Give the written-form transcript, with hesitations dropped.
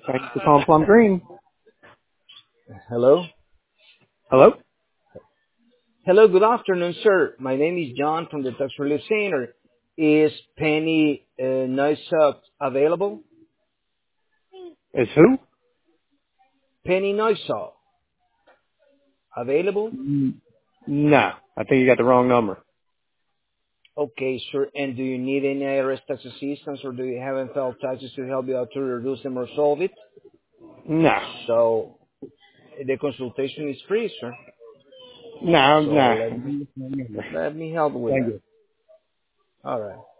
Thank you for calling Plum Green. Hello? Hello? Hello, good afternoon, sir. My name is John from the Tax Relief Center. Is Penny Neusop available? Is who? Penny Neusop available? No, I think you got the wrong number. Okay, sir. And do you need any IRS tax assistance or do you haven't filed taxes to help you out to reduce them or solve it? No. So the consultation is free, sir. No, So no. let me help with Thank that. you. All right.